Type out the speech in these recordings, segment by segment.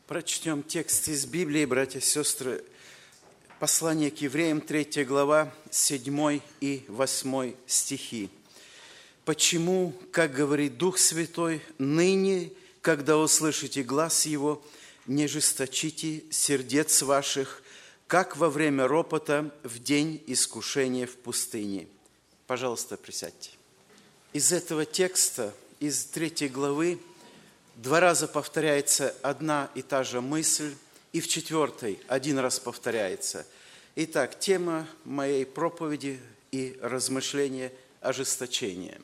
Прочтем текст из Библии, братья и сестры. Послание к евреям, 3 глава, 7 и 8 стихи. «Почему, как говорит Дух Святой, ныне, когда услышите глас Его, не жесточите сердец ваших, как во время ропота в день искушения в пустыне». Пожалуйста, присядьте. Из этого текста, из 3 главы, 2 раза повторяется одна и та же мысль, и в 4 1 раз повторяется. Итак, тема моей проповеди и размышления – ожесточение.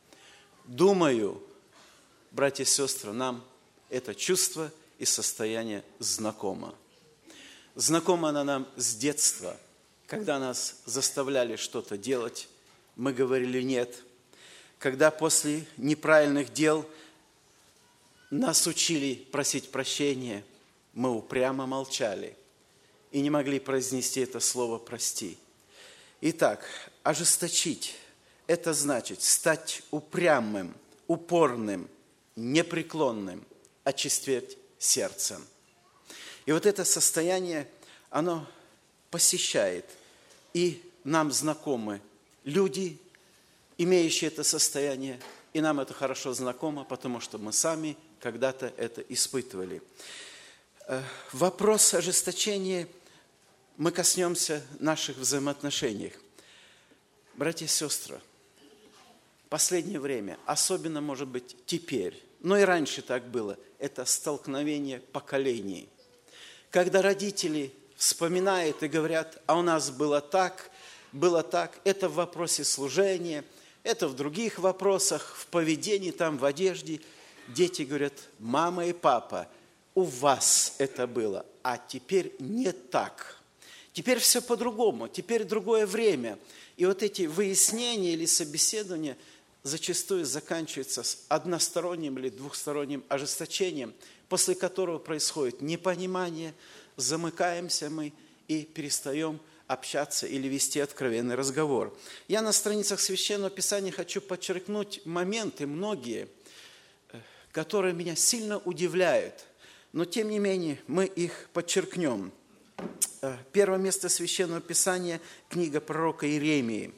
Думаю, братья и сестры, нам это чувство и состояние знакомо. Знакомо оно нам с детства, когда нас заставляли что-то делать, мы говорили «нет». Когда после неправильных дел нас учили просить прощения, мы упрямо молчали и не могли произнести это слово «прости». Итак, ожесточить – это значит стать упрямым, упорным, непреклонным, очерстветь сердцем. И вот это состояние, оно посещает, и нам знакомы люди, имеющие это состояние, и нам это хорошо знакомо, потому что мы сами когда-то это испытывали. Вопрос ожесточения мы коснемся наших взаимоотношений. Братья и сестры, в последнее время, особенно, может быть, теперь, но и раньше так было, это столкновение поколений. Когда родители вспоминают и говорят, а у нас было так, это в вопросе служения, это в других вопросах, в поведении, там, в одежде. Дети говорят, мама и папа, у вас это было, а теперь не так. Теперь все по-другому, теперь другое время. И вот эти выяснения или собеседования зачастую заканчиваются с односторонним или двухсторонним ожесточением, после которого происходит непонимание, замыкаемся мы и перестаем общаться или вести откровенный разговор. Я на страницах Священного Писания хочу подчеркнуть моменты, многие, которые меня сильно удивляют, но тем не менее мы их подчеркнем. Первое место Священного Писания – книга пророка Иеремии,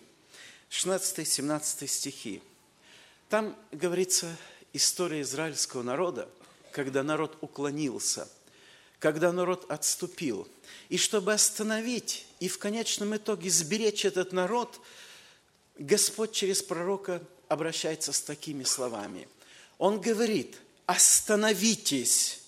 16-17 стихи. Там говорится история израильского народа, когда народ уклонился, когда народ отступил. И чтобы остановить и в конечном итоге сберечь этот народ, Господь через пророка обращается с такими словами. Он говорит, остановитесь,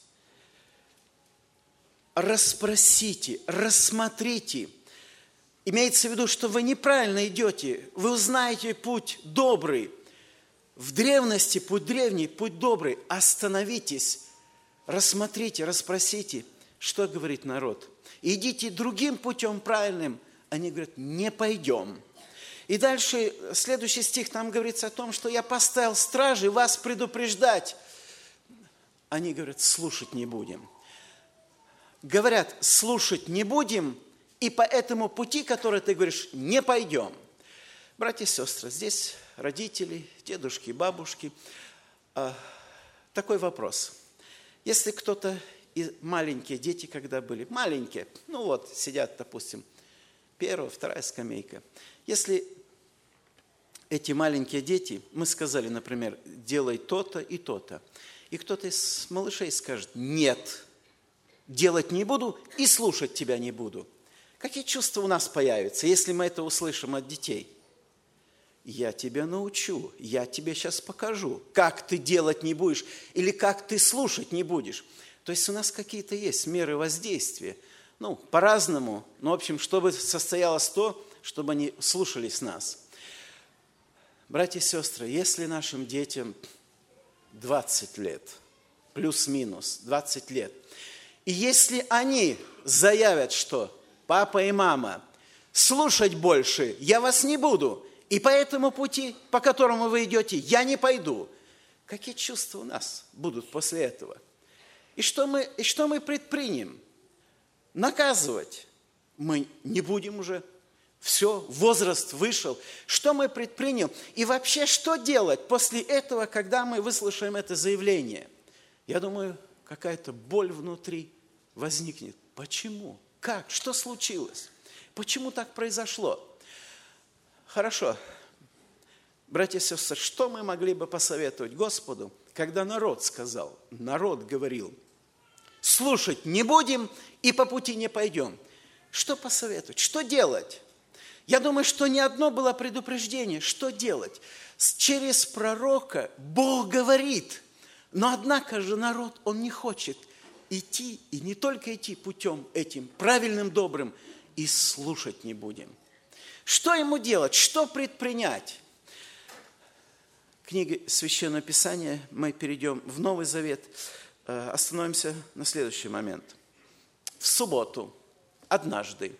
расспросите, рассмотрите. Имеется в виду, что вы неправильно идете, вы узнаете путь добрый. В древности путь древний, путь добрый. Остановитесь, рассмотрите, расспросите, что говорит народ. Идите другим путем правильным. Они говорят, не пойдем. И дальше, следующий стих, там говорится о том, что я поставил стражи вас предупреждать. Они говорят, слушать не будем. Говорят, слушать не будем, и по этому пути, который ты говоришь, не пойдем. Братья и сестры, здесь родители, дедушки, бабушки. Такой вопрос. Если кто-то, и маленькие дети, когда были, маленькие, сидят, допустим, 1-я, 2-я скамейка. Если эти маленькие дети, мы сказали, например, делай то-то и то-то, и кто-то из малышей скажет, нет, делать не буду и слушать тебя не буду. Какие чувства у нас появятся, если мы это услышим от детей? Я тебя научу, я тебе сейчас покажу, как ты делать не будешь или как ты слушать не будешь. То есть у нас какие-то есть меры воздействия. По-разному, но, в общем, чтобы состоялось то, чтобы они слушались нас. Братья и сестры, если нашим детям 20 лет, плюс-минус 20 лет, и если они заявят, что папа и мама, слушать больше я вас не буду, и по этому пути, по которому вы идете, я не пойду, какие чувства у нас будут после этого? И что мы предпримем? Наказывать мы не будем уже. Все, возраст вышел. Что мы предпримем? И вообще, что делать после этого, когда мы выслушаем это заявление? Я думаю, какая-то боль внутри возникнет. Почему? Как? Что случилось? Почему так произошло? Хорошо. Братья и сестры, что мы могли бы посоветовать Господу, когда народ сказал, народ говорил, слушать не будем и по пути не пойдем? Что посоветовать? Что делать? Я думаю, что не одно было предупреждение. Что делать? Через пророка Бог говорит, но однако же народ, он не хочет идти, и не только идти путем этим, правильным, добрым, и слушать не будем. Что ему делать? Что предпринять? Книги Священного Писания, мы перейдем в Новый Завет, остановимся на следующий момент. В субботу, однажды,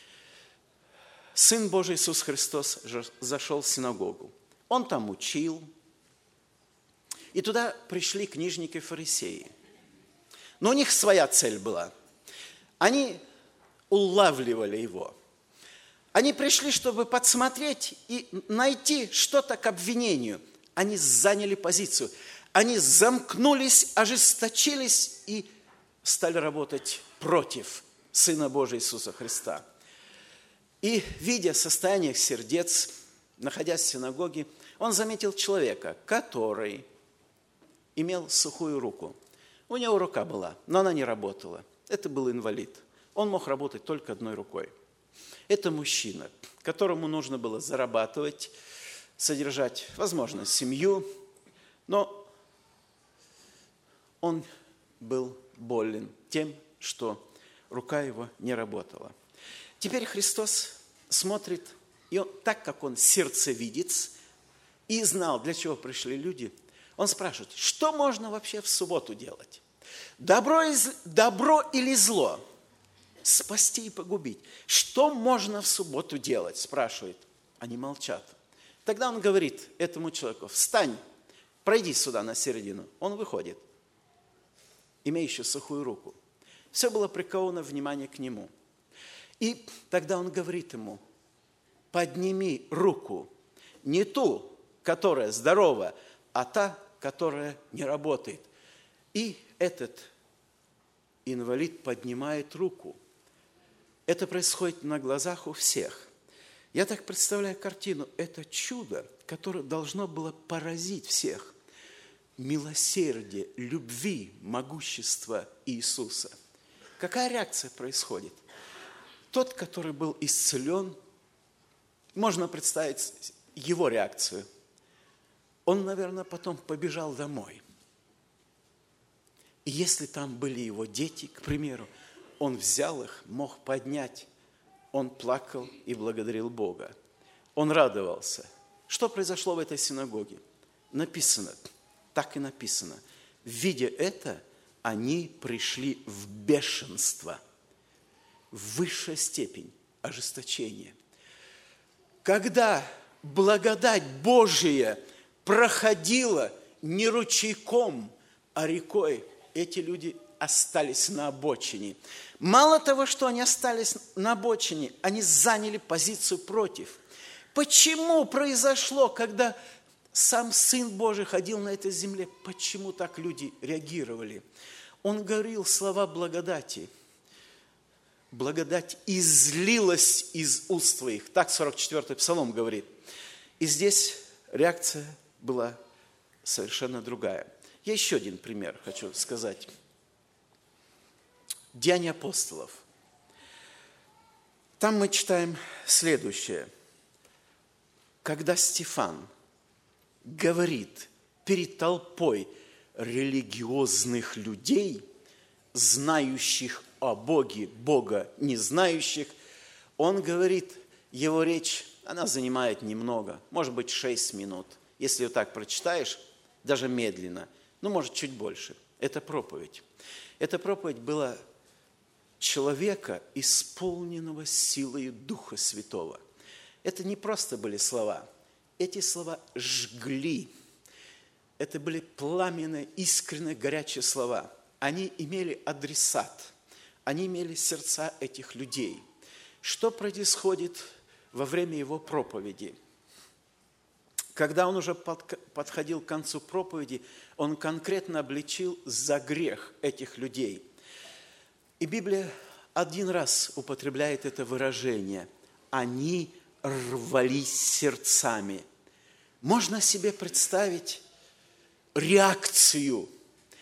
Сын Божий Иисус Христос зашел в синагогу. Он там учил, и туда пришли книжники и фарисеи. Но у них своя цель была. Они улавливали его. Они пришли, чтобы подсмотреть и найти что-то к обвинению. Они заняли позицию. Они замкнулись, ожесточились и стали работать против Сына Божия Иисуса Христа. И, видя состояние их сердец, находясь в синагоге, он заметил человека, который имел сухую руку. У него рука была, но она не работала. Это был инвалид. Он мог работать только одной рукой. Это мужчина, которому нужно было зарабатывать, содержать, возможно, семью, но он был болен тем, что рука его не работала. Теперь Христос смотрит, и он, так как он сердцевидец и знал, для чего пришли люди, он спрашивает, что можно вообще в субботу делать? Добро или зло? Спасти и погубить. Что можно в субботу делать? Спрашивает. Они молчат. Тогда он говорит этому человеку, встань, пройди сюда на середину. Он выходит, имеющий сухую руку. Все было приковано внимание к нему. И тогда он говорит ему, подними руку, не ту, которая здорова, а та, которая не работает. И этот инвалид поднимает руку. Это происходит на глазах у всех. Я так представляю картину. Это чудо, которое должно было поразить всех. Милосердие, любви, могущество Иисуса. Какая реакция происходит? Тот, который был исцелен, можно представить его реакцию. Он, наверное, потом побежал домой. И если там были его дети, к примеру, он взял их, мог поднять. Он плакал и благодарил Бога. Он радовался. Что произошло в этой синагоге? Написано, так и написано. Видя это, они пришли в бешенство. Высшая степень ожесточения. Когда благодать Божия проходила не ручейком, а рекой, эти люди остались на обочине. Мало того, что они остались на обочине, они заняли позицию против. Почему произошло, когда сам Сын Божий ходил на этой земле, почему так люди реагировали? Он говорил слова благодати. Благодать излилась из уст твоих. Так 44-й Псалом говорит. И здесь реакция была совершенно другая. Я еще один пример хочу сказать. Деяния апостолов. Там мы читаем следующее. Когда Стефан говорит перед толпой религиозных людей, знающих о Боге, Бога не знающих, он говорит, его речь, она занимает немного, может быть 6 минут. Если вот так прочитаешь, даже медленно, ну, может, чуть больше. Это проповедь. Эта проповедь была человека, исполненного силой Духа Святого. Это не просто были слова. Эти слова жгли. Это были пламенные, искренние, горячие слова. Они имели адресат. Они имели сердца этих людей. Что происходит во время его проповеди? когда он уже подходил к концу проповеди, он конкретно обличил за грех этих людей. И Библия один раз употребляет это выражение. Они рвались сердцами. Можно себе представить реакцию,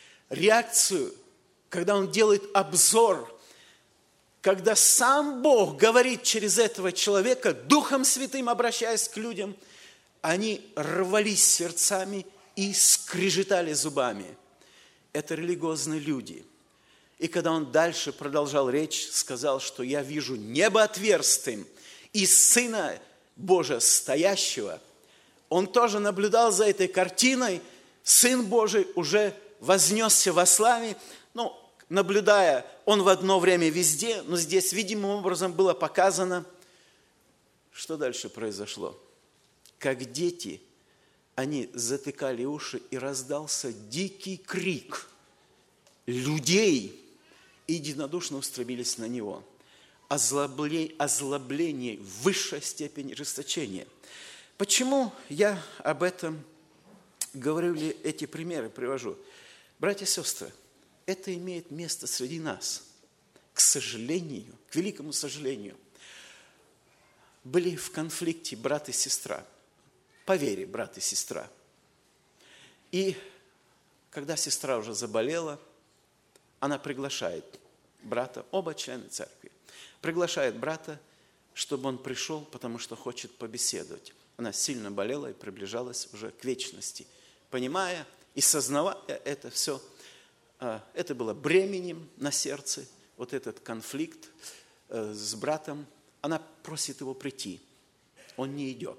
когда он делает обзор, когда сам Бог говорит через этого человека, Духом Святым обращаясь к людям, они рвались сердцами и скрежетали зубами. Это религиозные люди. И когда он дальше продолжал речь, сказал, что я вижу небо отверстым и Сына Божия стоящего, он тоже наблюдал за этой картиной. Сын Божий уже вознесся во славе. Наблюдая, он в одно время везде, но здесь видимым образом было показано, что дальше произошло. Как дети, они затыкали уши, и раздался дикий крик людей, и единодушно устремились на него. Озлобление, высшая степень ожесточения. Почему я об этом говорю, ли эти примеры привожу? Братья и сестры, это имеет место среди нас. К сожалению, к великому сожалению, были в конфликте брат и сестра. По вере брат и сестра. И когда сестра уже заболела, она приглашает брата, оба члены церкви, приглашает брата, чтобы он пришел, потому что хочет побеседовать. Она сильно болела и приближалась уже к вечности. Понимая и сознавая это все, это было бременем на сердце, вот этот конфликт с братом. Она просит его прийти. Он не идет.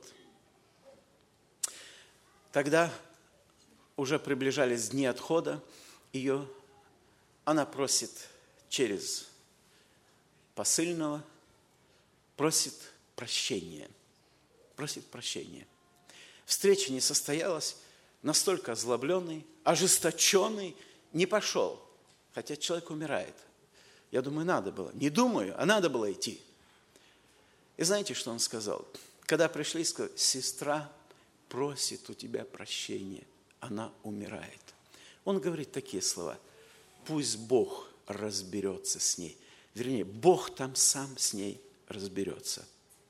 Тогда уже приближались дни отхода ее. Она просит через посыльного, просит прощения. Просит прощения. Встреча не состоялась, настолько озлобленный, ожесточенный, не пошел, хотя человек умирает. Я думаю, надо было. Не думаю, а надо было идти. И знаете, что он сказал? Когда пришли, сказал, сестра просит у тебя прощения, она умирает. Он говорит такие слова, пусть Бог разберется с ней. Вернее, Бог там сам с ней разберется.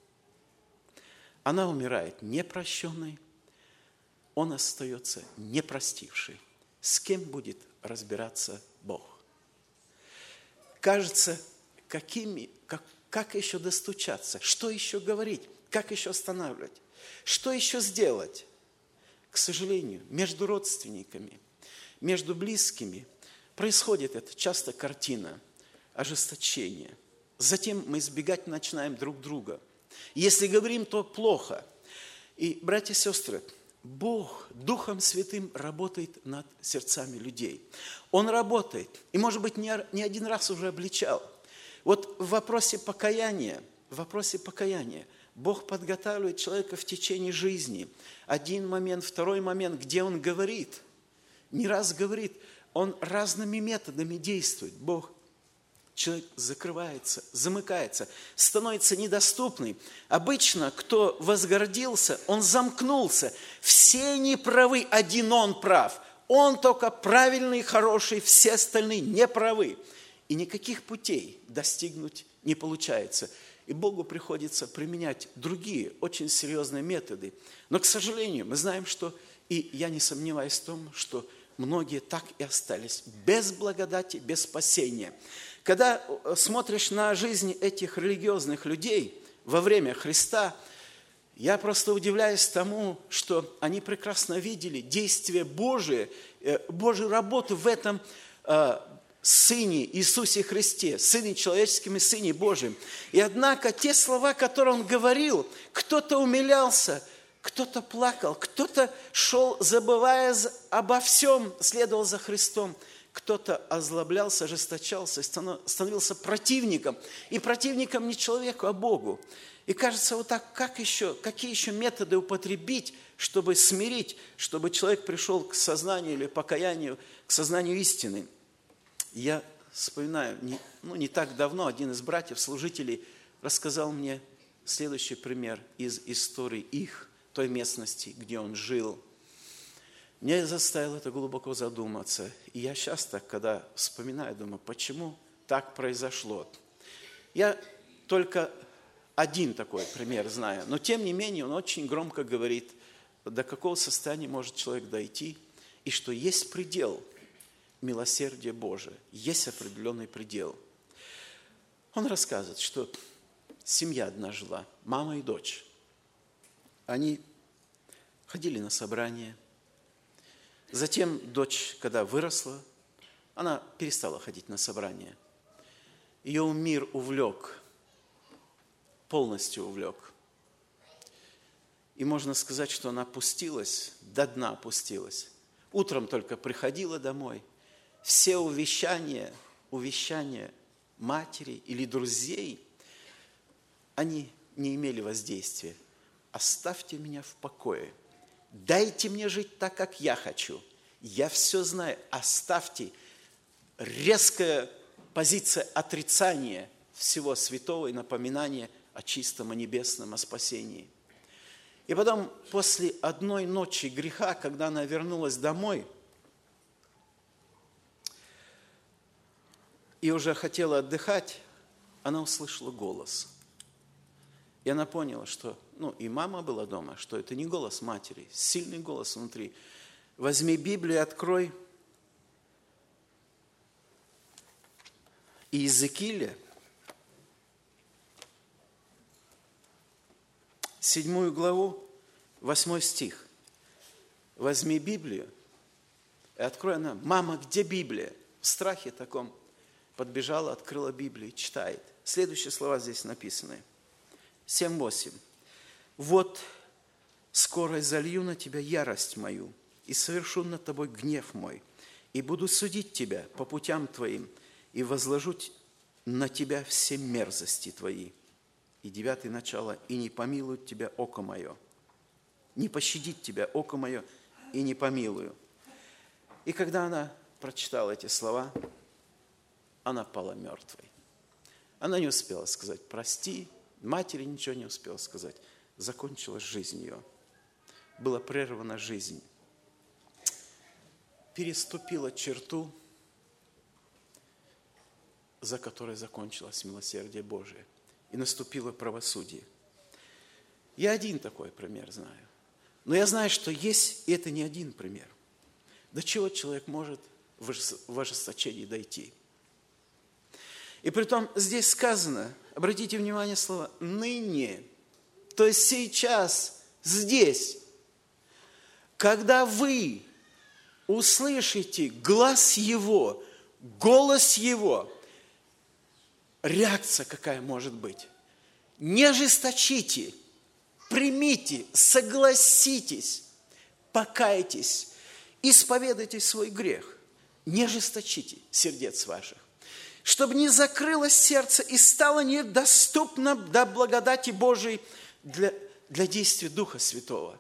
Она умирает непрощенной, он остается непростивший. С кем будет разбираться Бог? Кажется, как еще достучаться? Что еще говорить? Как еще останавливать? Что еще сделать? К сожалению, между родственниками, между близкими происходит эта часто картина ожесточения. Затем мы избегать начинаем друг друга. Если говорим, то плохо. И, братья и сестры, Бог Духом Святым работает над сердцами людей. Он работает. И, может быть, не один раз уже обличал. Вот в вопросе покаяния Бог подготавливает человека в течение жизни. Один момент, второй момент, где Он говорит, не раз говорит, Он разными методами действует. Человек закрывается, замыкается, становится недоступным. Обычно, кто возгордился, он замкнулся. Все неправы, один он прав. Он только правильный, хороший, все остальные неправы. И никаких путей достигнуть не получается. И Богу приходится применять другие, очень серьезные методы. Но, к сожалению, мы знаем, что, и я не сомневаюсь в том, что многие так и остались без благодати, без спасения. Когда смотришь на жизнь этих религиозных людей во время Христа, я просто удивляюсь тому, что они прекрасно видели действие Божие, Божью работу в этом Сыне Иисусе Христе, Сыне Человеческом и Сыне Божьем. И однако те слова, которые Он говорил, кто-то умилялся, кто-то плакал, кто-то шел, забывая обо всем, следовал за Христом. Кто-то озлоблялся, ожесточался, становился противником. И противником не человеку, а Богу. И кажется, вот так, какие еще методы употребить, чтобы смирить, чтобы человек пришел к сознанию или покаянию, к сознанию истины. Я вспоминаю, не так давно один из братьев, служителей, рассказал мне следующий пример из истории их той местности, где он жил. Меня заставило это глубоко задуматься. И я часто, когда вспоминаю, думаю, почему так произошло. Я только один такой пример знаю, но тем не менее он очень громко говорит, до какого состояния может человек дойти, и что есть предел милосердия Божия, есть определенный предел. Он рассказывает, что семья одна жила, мама и дочь. Они ходили на собрания. Затем дочь, когда выросла, она перестала ходить на собрания. Ее мир увлек, полностью увлек. И можно сказать, что она опустилась, до дна опустилась. Утром только приходила домой. Все увещания матери или друзей, они не имели воздействия. Оставьте меня в покое. Дайте мне жить так, как я хочу. Я все знаю. Оставьте. Резкая позиция отрицания всего святого и напоминания о чистом и небесном, о спасении. И потом, после одной ночи греха, когда она вернулась домой и уже хотела отдыхать, она услышала голос. И она поняла, что, и мама была дома, что это не голос матери, сильный голос внутри. Возьми Библию и открой Иезекииля, 7 главу, 8 стих. Возьми Библию и открой она. Мама, где Библия? В страхе таком подбежала, открыла Библию и читает. Следующие слова здесь написаны. 7:8. Вот скоро залью на тебя ярость мою, и совершу над тобой гнев мой, и буду судить тебя по путям твоим, и возложу на тебя все мерзости твои. И 9 начало. И не помилует тебя око мое. Не пощадит тебя око мое, и не помилую. И когда она прочитала эти слова, она пала мертвой. Она не успела сказать «прости», матери ничего не успела сказать. Закончилась жизнь ее. Была прервана жизнь. Переступила черту, за которой закончилось милосердие Божие. И наступило правосудие. Я один такой пример знаю. Но я знаю, что есть, и это не один пример. До чего человек может в ожесточении дойти. И притом здесь сказано, обратите внимание слово «ныне», то есть сейчас, здесь, когда вы услышите глаз Его, голос Его, реакция какая может быть? Не ожесточите, примите, согласитесь, покайтесь, исповедайте свой грех. Не ожесточите сердец ваших, чтобы не закрылось сердце и стало недоступно до благодати Божией для действия Духа Святого.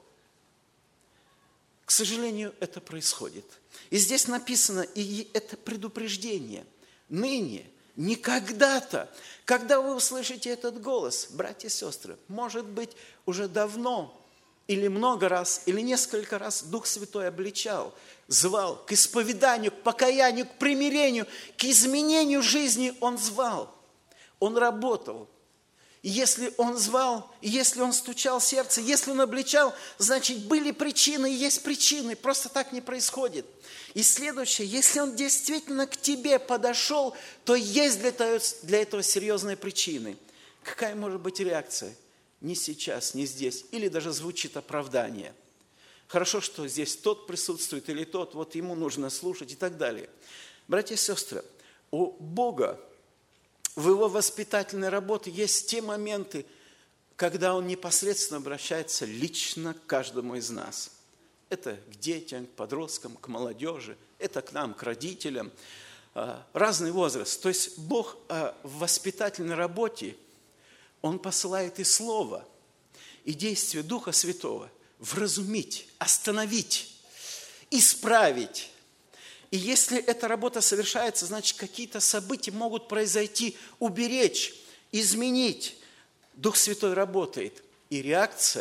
К сожалению, это происходит. И здесь написано, и это предупреждение. Ныне, не когда-то, когда вы услышите этот голос, братья и сестры, может быть, уже давно, или много раз, или несколько раз Дух Святой обличал, звал к исповеданию, к покаянию, к примирению, к изменению жизни Он звал. Он работал. И если Он звал, и если Он стучал в сердце, если Он обличал, значит, были причины и есть причины. Просто так не происходит. И следующее, если Он действительно к тебе подошел, то есть для этого серьезные причины. Какая может быть реакция? Не сейчас, не здесь. Или даже звучит оправдание. Хорошо, что здесь тот присутствует или тот, вот ему нужно слушать и так далее. Братья и сестры, у Бога в Его воспитательной работе есть те моменты, когда Он непосредственно обращается лично к каждому из нас. Это к детям, к подросткам, к молодежи, это к нам, к родителям. Разный возраст. То есть Бог в воспитательной работе, Он посылает и Слово, и действие Духа Святого вразумить, остановить, исправить. И если эта работа совершается, значит, какие-то события могут произойти, уберечь, изменить. Дух Святой работает. И реакция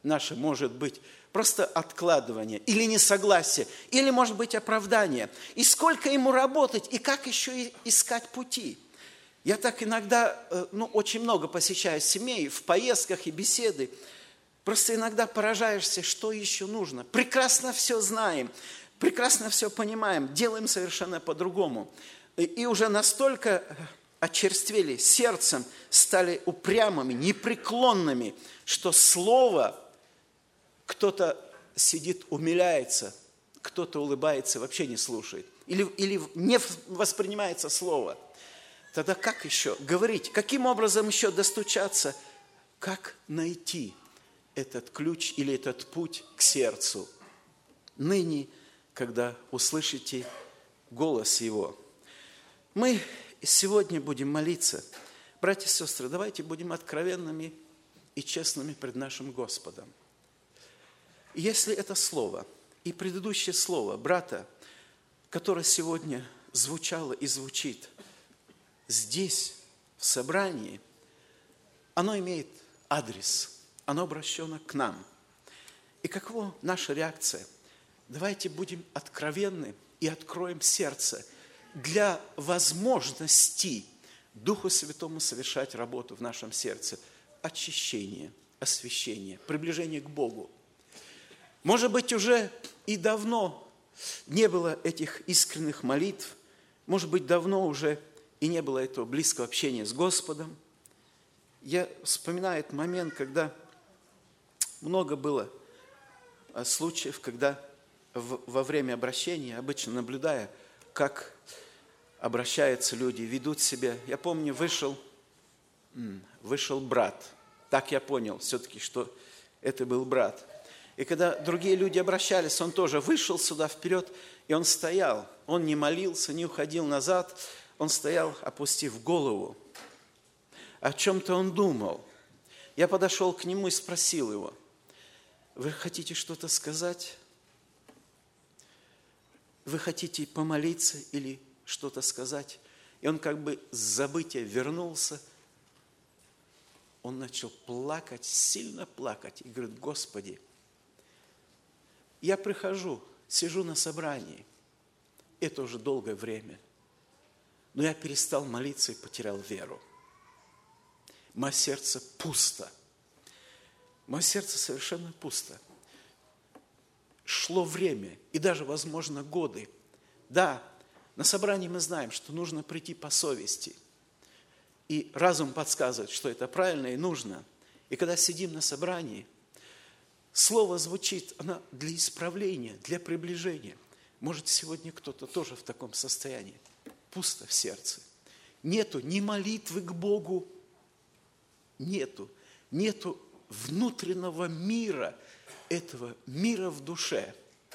наше может быть просто откладывание или несогласие, или, может быть, оправдание. И сколько ему работать, и как еще искать пути. Я так иногда, очень много посещаю семей в поездках и беседы. Просто иногда поражаешься, что еще нужно. Прекрасно все знаем, прекрасно все понимаем, делаем совершенно по-другому. И уже настолько очерствели сердцем, стали упрямыми, непреклонными, что слово кто-то сидит, умиляется, кто-то улыбается, вообще не слушает. Или не воспринимается слово. Тогда как еще говорить? Каким образом еще достучаться? Как найти этот ключ или этот путь к сердцу? Ныне, когда услышите голос Его. Мы сегодня будем молиться. Братья и сестры, давайте будем откровенными и честными пред нашим Господом. Если это слово и предыдущее слово брата, которое сегодня звучало и звучит здесь, в собрании, оно имеет адрес, оно обращено к нам. И какова наша реакция? Давайте будем откровенны и откроем сердце для возможности Духу Святому совершать работу в нашем сердце. Очищение, освящение, приближение к Богу. Может быть, уже и давно не было этих искренних молитв, может быть, давно уже и не было этого близкого общения с Господом. Я вспоминаю этот момент, когда много было случаев, когда во время обращения, обычно наблюдая, как обращаются люди, ведут себя. Я помню, вышел брат. Так я понял все-таки, что это был брат. И когда другие люди обращались, он тоже вышел сюда вперед, и он стоял. Он не молился, не уходил назад. Он стоял, опустив голову. О чем-то он думал. Я подошел к нему и спросил его: вы хотите что-то сказать? Вы хотите помолиться или что-то сказать? И он как бы с забытия вернулся. Он начал плакать, сильно плакать. И говорит: Господи, я прихожу, сижу на собрании. Это уже долгое время. Но я перестал молиться и потерял веру. Мое сердце пусто. Мое сердце совершенно пусто. Шло время, и даже, возможно, годы. Да, на собрании мы знаем, что нужно прийти по совести. И разум подсказывает, что это правильно и нужно. И когда сидим на собрании, слово звучит, оно для исправления, для приближения. Может, сегодня кто-то тоже в таком состоянии. Пусто в сердце. Нету ни молитвы к Богу, нету внутреннего мира, этого мира в душе.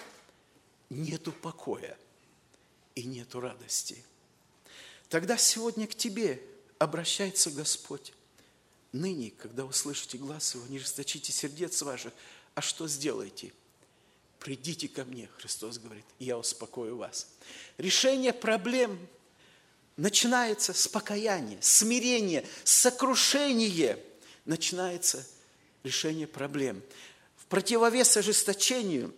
Нету покоя и нету радости. Тогда сегодня к тебе обращается Господь. Ныне, когда услышите глас Его, не расточите сердец ваших, а что сделаете? Придите ко мне, Христос говорит, и я успокою вас. Решение проблем начинается с покаяния, смирения, сокрушения. Начинается решение проблем. В противовес ожесточению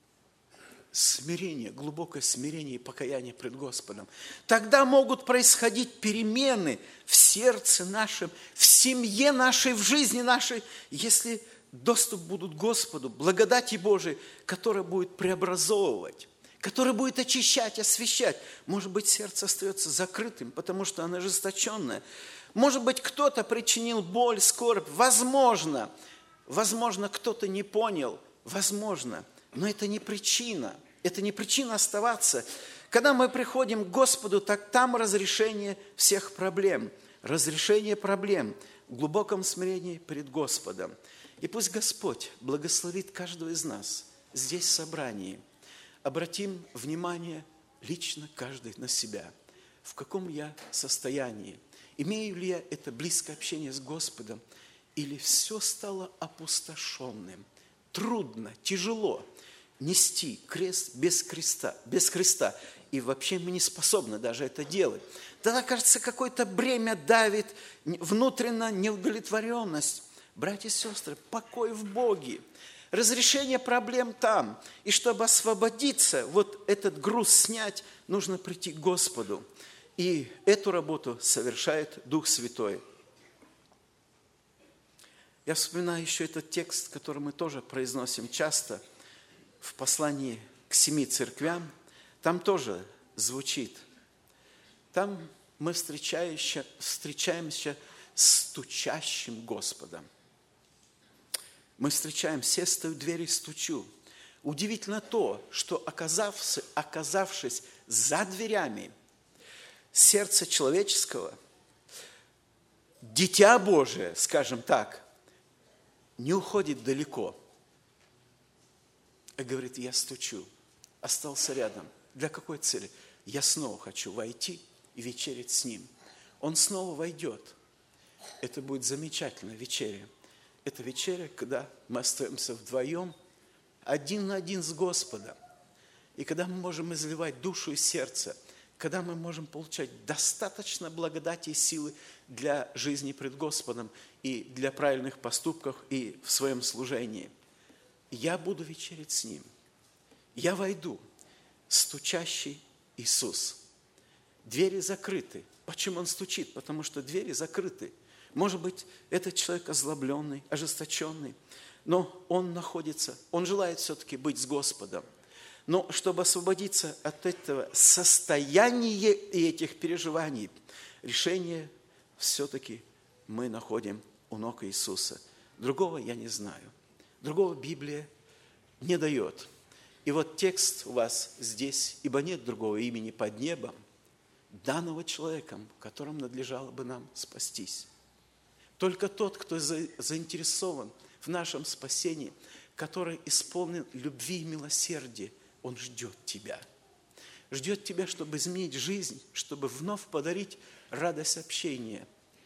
смирение, глубокое смирение и покаяние пред Господом. Тогда могут происходить перемены в сердце нашем, в семье нашей, в жизни нашей, если доступ будут к Господу, благодати Божией, которая будет преобразовывать, которая будет очищать, освящать. Может быть, сердце остается закрытым, потому что оно ожесточенное. Может быть, кто-то причинил боль, скорбь. Возможно, кто-то не понял. Возможно. Но это не причина. Это не причина оставаться. Когда мы приходим к Господу, так там разрешение всех проблем. Разрешение проблем в глубоком смирении перед Господом. И пусть Господь благословит каждого из нас здесь в собрании. Обратим внимание лично каждый на себя. В каком я состоянии? Имею ли я это близкое общение с Господом? Или все стало опустошенным? Трудно, тяжело нести крест без Христа. И вообще мы не способны даже это делать. Тогда, кажется, какое-то бремя давит, внутренняя неудовлетворенность. Братья и сестры, покой в Боге. Разрешение проблем там. И чтобы освободиться, вот этот груз снять, нужно прийти к Господу. И эту работу совершает Дух Святой. Я вспоминаю еще этот текст, который мы тоже произносим часто в послании к 7 церквям. Там тоже звучит. Там мы встречаемся с стучащим Господом. Мы встречаем, все стою в двери, стучу. Удивительно то, что оказавшись за дверями сердца человеческого, Дитя Божие, скажем так, не уходит далеко. И говорит, я стучу, остался рядом. Для какой цели? Я снова хочу войти и вечерить с Ним. Он снова войдет. Это будет замечательная вечеря. Это вечеря, когда мы остаемся вдвоем, один на один с Господом. И когда мы можем изливать душу и сердце, когда мы можем получать достаточно благодати и силы для жизни пред Господом и для правильных поступков и в своем служении. Я буду вечерить с Ним. Я войду, стучащий Иисус. Двери закрыты. Почему Он стучит? Потому что двери закрыты. Может быть, этот человек озлобленный, ожесточенный, но он находится, он желает все-таки быть с Господом. Но чтобы освободиться от этого состояния и этих переживаний, решение все-таки мы находим у ног Иисуса. Другого я не знаю. Другого Библия не дает. И вот текст у вас здесь, ибо нет другого имени под небом, данного человеком, которым надлежало бы нам спастись. Только тот, кто заинтересован в нашем спасении, который исполнен любви и милосердия, он ждет тебя. Ждет тебя, чтобы изменить жизнь, чтобы вновь подарить радость общения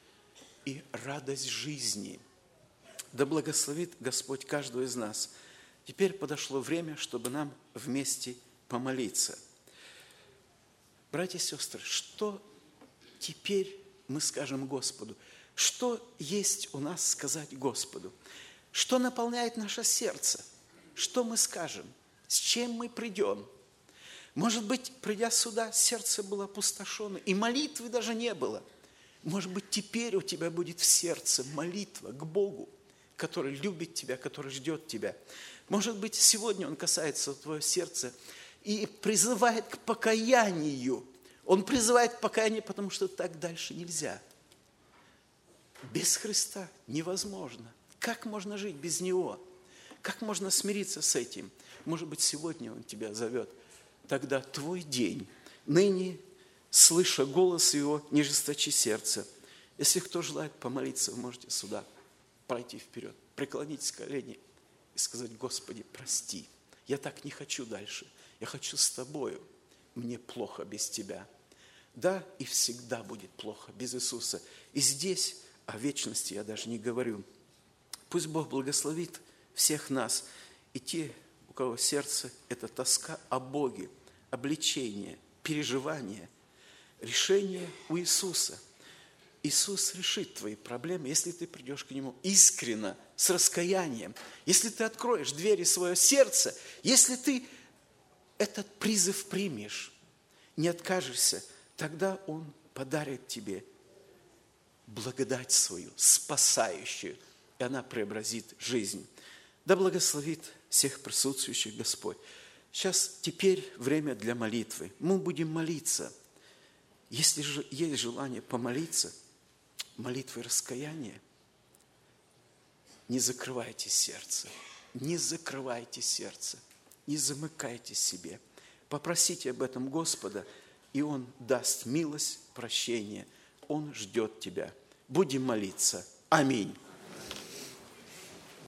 и радость жизни. Да благословит Господь каждого из нас. Теперь подошло время, чтобы нам вместе помолиться. Братья и сестры, что теперь мы скажем Господу? Что есть у нас сказать Господу? Что наполняет наше сердце? Что мы скажем? С чем мы придем? Может быть, придя сюда, сердце было опустошено, и молитвы даже не было. Может быть, теперь у тебя будет в сердце молитва к Богу, который любит тебя, который ждет тебя. Может быть, сегодня Он касается твоего сердца и призывает к покаянию. Он призывает к покаянию, потому что так дальше нельзя. Без Христа невозможно. Как можно жить без Него? Как можно смириться с этим? Может быть, сегодня Он тебя зовет. Тогда твой день. Ныне, слыша голос Его, не жесточи сердце. Если кто желает помолиться, вы можете сюда пройти вперед, преклонить колени и сказать, Господи, прости. Я так не хочу дальше. Я хочу с Тобою. Мне плохо без Тебя. Да, и всегда будет плохо без Иисуса. И здесь о вечности я даже не говорю. Пусть Бог благословит всех нас и те, у кого сердце – это тоска о Боге, обличение, переживание, решение у Иисуса. Иисус решит твои проблемы, если ты придешь к Нему искренне, с раскаянием, если ты откроешь двери своего сердца, если ты этот призыв примешь, не откажешься, тогда Он подарит тебе благодать свою, спасающую, и она преобразит жизнь. Да благословит всех присутствующих Господь. Сейчас, теперь время для молитвы. Мы будем молиться. Если же есть желание помолиться, молитвой раскаяния, не закрывайте сердце, не закрывайте сердце, не замыкайте себе. Попросите об этом Господа, и Он даст милость, прощение. Он ждет тебя. Будем молиться. Аминь.